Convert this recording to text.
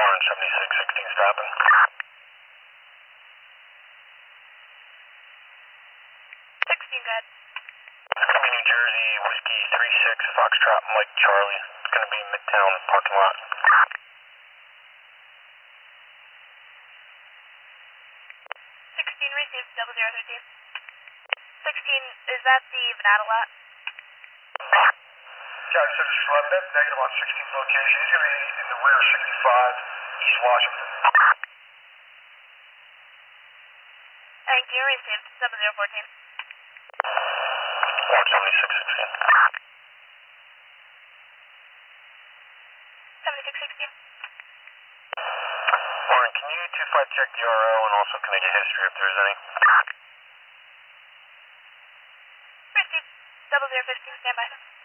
Warren 7616 stopping. 16, good. It's going to be New Jersey, Whiskey 36, Foxtrot, Mike Charlie. It's going to be Midtown parking lot. 16 received, 0013. 16, is that the Venata lot? Charlie 611, that's negative on 16's location. He's going to be in the rear of 65, East Washington. Thank you, received, 7014. Warren 7616. 7616. Warren, can you 25 check the RO and also can I get history if there's any? Received, 0015, stand by.